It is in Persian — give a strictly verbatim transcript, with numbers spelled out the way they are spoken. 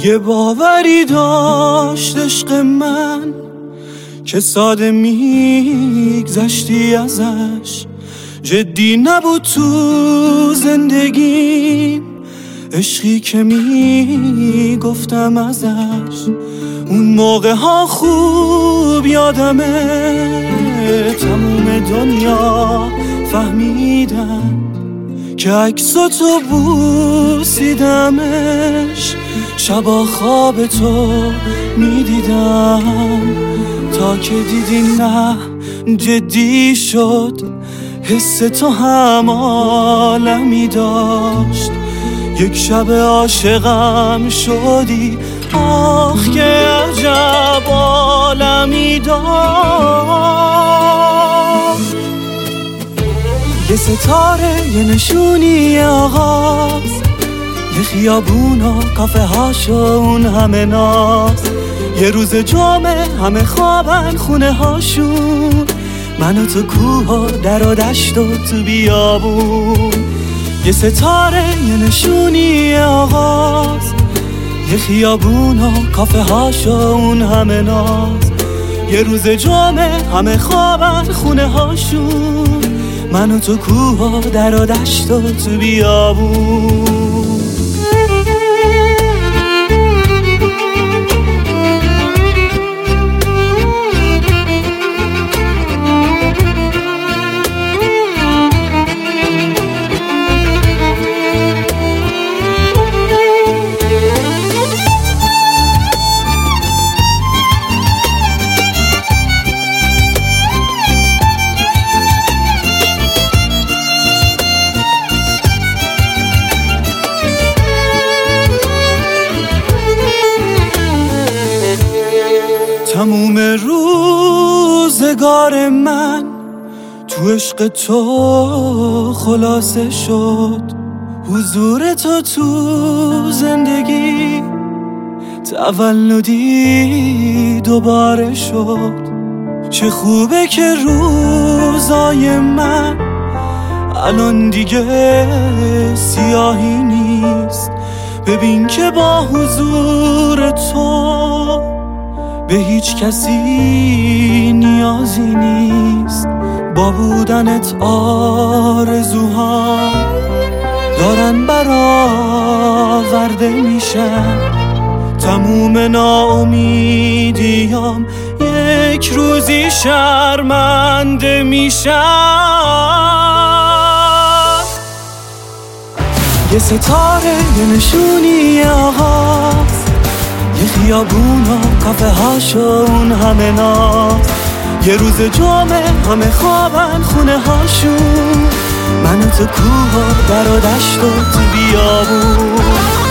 یه باوری داشت عشق من که ساده میگذشتی ازش، جدی نبود تو زندگیم، عشقی که میگفتم ازش. اون موقع ها خوب یادمه، تموم دنیا فهمیدم که عکساتو بوسیدمش، شبا خواب تو میدیدم تا که دیدی نه جدی شد، حس تو هم عالمی داشت. یک شب عاشقم شدی، آخ که عجب عالمی داشت. یه ستاره، یه نشونی آغاز، یه خیابون و کافه هاش و اون همه ناز، یه روز جمعه همه خوابن خونه هاشون، من و تو کوه و در و دشت و تو بیابون. یه ستاره، یه نشونی آغاز، یه خیابون و کافه هاش و اون همه ناز، یه روز جمعه همه خوابن خونه هاشون، من و تو کوه و در و دشت و تو بیابون. تموم روزگار من تو عشق تو خلاصه شد، حضور تو تو زندگی تولدی دوباره شد. چه خوبه که روزای من الان دیگه سیاهی نیست، ببین که با حضور تو به هیچ کسی نیازی نیست. با بودنت آرزوها دارن برآورده میشن، تموم ناامیدیام یک روزی شرمنده میشن. یه ستاره، یه نشونی آغاز، یه خیابون و کافه هاش و اون همه ناز، یه روز جمعه همه خوابن خونه هاشون، من و تو کوه و در و دشت و تو بیابون.